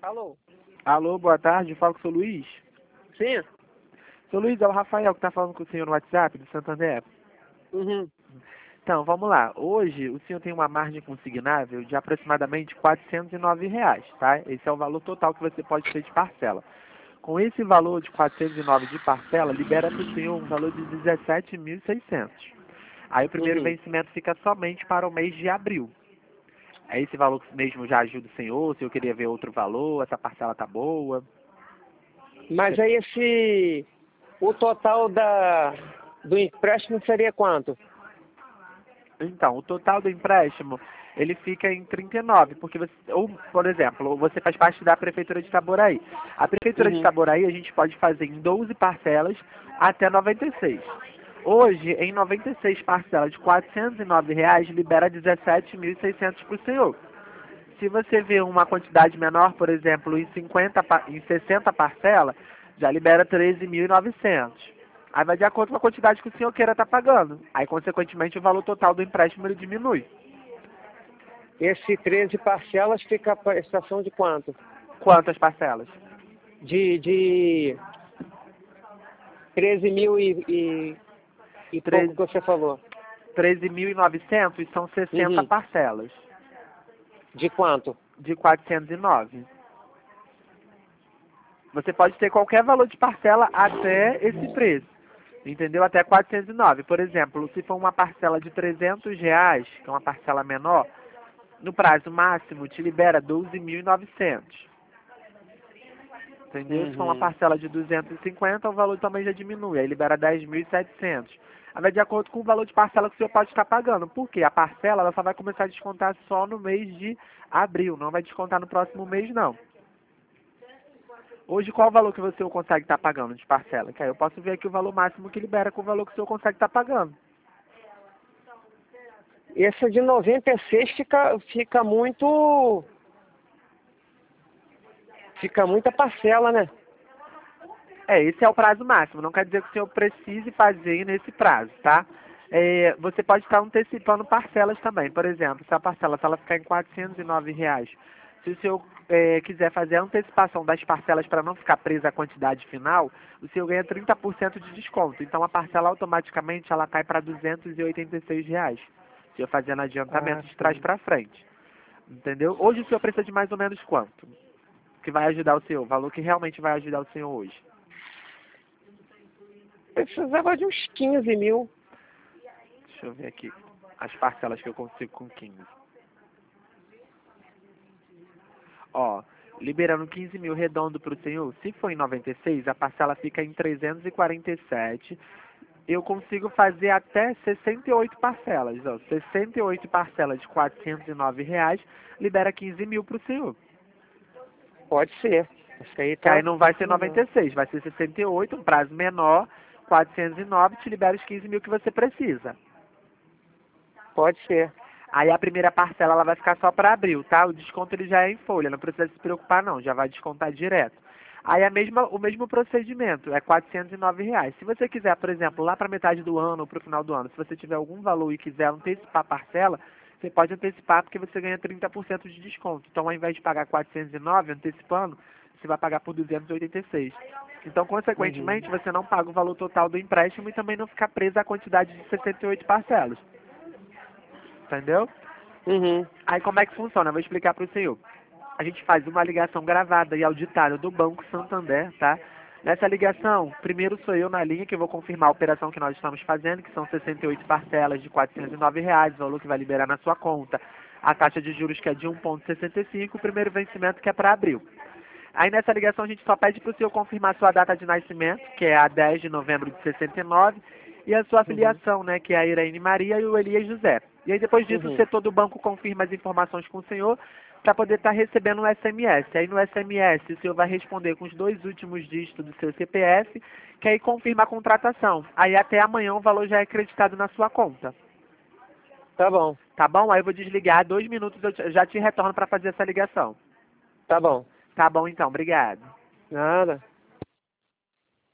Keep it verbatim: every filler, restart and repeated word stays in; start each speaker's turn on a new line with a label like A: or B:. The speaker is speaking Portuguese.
A: Alô?
B: Alô, boa tarde, falo com o seu Luiz.
A: Sim?
B: Seu Luiz, é o Rafael que está falando com o senhor no WhatsApp do Santander.
A: Uhum.
B: Então, vamos lá. Hoje, o senhor tem uma margem consignável de aproximadamente quatrocentos e nove reais, tá? Esse é o valor total que você pode ter de parcela. Com esse valor de quatrocentos e nove de parcela, libera para o senhor um valor de dezessete mil e seiscentos. Aí o primeiro
A: Uhum.
B: vencimento fica somente para o mês de abril. É esse valor mesmo já ajuda o senhor? Se eu queria ver outro valor, essa parcela tá boa?
A: Mas aí esse... O total da, do empréstimo seria quanto?
B: Então, o total do empréstimo, ele fica em trinta e nove, porque você, ou, por exemplo, você faz parte da Prefeitura de Itaboraí. A Prefeitura de
A: Uhum.
B: Itaboraí a gente pode fazer em doze parcelas até noventa e seis. Hoje, em noventa e seis parcelas de quatrocentos e nove reais, libera dezessete mil e seiscentos para o senhor. Se você vê uma quantidade menor, por exemplo, em, cinquenta, pa- em sessenta parcelas, já libera treze mil e novecentos. Aí vai de acordo com a quantidade que o senhor queira estar pagando. Aí, consequentemente, o valor total do empréstimo ele diminui.
A: Esse treze parcelas fica a prestação de quanto?
B: Quantas parcelas?
A: De, de treze mil e, e, e pouco
B: Treze-
A: que você falou.
B: treze mil e novecentos são sessenta
A: Uhum.
B: parcelas
A: De quanto?
B: de quatrocentos e nove. Você pode ter qualquer valor de parcela até esse preço. Entendeu? Até quatrocentos e nove. Por exemplo, se for uma parcela de trezentos reais, que é uma parcela menor, no prazo máximo te libera doze mil e novecentos. Entendeu? Se for uma
A: Uhum.
B: parcela de duzentos e cinquenta, o valor também já diminui, aí libera dez mil e setecentos. Aí vai de acordo com o valor de parcela que o senhor pode estar pagando. Por quê? A parcela ela só vai começar a descontar só no mês de abril, não vai descontar no próximo mês, não. Hoje, qual o valor que você consegue estar pagando de parcela? Que aí eu posso ver aqui o valor máximo que libera com o valor que o senhor consegue estar pagando.
A: Essa de noventa e seis fica, fica muito... Fica muita parcela, né?
B: É, esse é o prazo máximo. Não quer dizer que o senhor precise fazer nesse prazo, tá? É, você pode estar antecipando parcelas também. Por exemplo, se a parcela se ela ficar em quatrocentos e nove reais, se o senhor é, quiser fazer a antecipação das parcelas para não ficar presa à quantidade final, o senhor ganha trinta por cento de desconto. Então a parcela automaticamente ela cai para duzentos e oitenta e seis reais. O senhor fazendo
A: Ah,
B: adiantamento de trás
A: sim.
B: para frente. Entendeu? Hoje o senhor precisa de mais ou menos quanto? Que vai ajudar o senhor? O valor que realmente vai ajudar o senhor hoje.
A: Eu precisava de uns quinze mil.
B: Deixa eu ver aqui as parcelas que eu consigo com quinze. Ó, liberando quinze mil redondo para o senhor, se for em noventa e seis, a parcela fica em trezentos e quarenta e sete. Eu consigo fazer até sessenta e oito parcelas. Ó, sessenta e oito parcelas de quatrocentos e nove reais, libera quinze mil para o senhor.
A: Pode ser. Acho que aí
B: Que
A: tá...
B: aí não vai ser noventa e seis, vai ser sessenta e oito, um prazo menor, quatrocentos e nove, te libera os quinze mil que você precisa.
A: Pode ser.
B: Aí a primeira parcela ela vai ficar só para abril, tá? O desconto ele já é em folha, não precisa se preocupar não, já vai descontar direto. Aí a mesma, o mesmo procedimento, é quatrocentos e nove reais. Se você quiser, por exemplo, lá para metade do ano ou para o final do ano, se você tiver algum valor e quiser antecipar a parcela, você pode antecipar porque você ganha trinta por cento de desconto. Então ao invés de pagar quatrocentos e nove antecipando, você vai pagar por duzentos e oitenta e seis. Então,
A: Uhum.
B: consequentemente, você não paga o valor total do empréstimo e também não fica preso à quantidade de sessenta e oito parcelas. Entendeu?
A: Uhum.
B: Aí como é que funciona? Eu vou explicar para o senhor. A gente faz uma ligação gravada e auditada do Banco Santander, tá? Nessa ligação, primeiro sou eu na linha que eu vou confirmar a operação que nós estamos fazendo, que são sessenta e oito parcelas de quatrocentos e nove reais, o valor que vai liberar na sua conta. A taxa de juros que é de um vírgula sessenta e cinco, o primeiro vencimento que é para abril. Aí nessa ligação a gente só pede para o senhor confirmar sua data de nascimento, que é a dez de novembro de sessenta e nove, e a sua
A: Uhum.
B: filiação, né, que é a Irene Maria e o Elias José. E aí depois disso o
A: Uhum.
B: setor do banco confirma as informações com o senhor para poder estar recebendo um S M S. Aí no S M S o senhor vai responder com os dois últimos dígitos do seu C P F, que aí confirma a contratação. Aí até amanhã o valor já é acreditado na sua conta.
A: Tá bom.
B: Tá bom? Aí eu vou desligar, dois minutos eu te- já te retorno para fazer essa ligação.
A: Tá bom.
B: Tá bom então, obrigado.
A: Nada.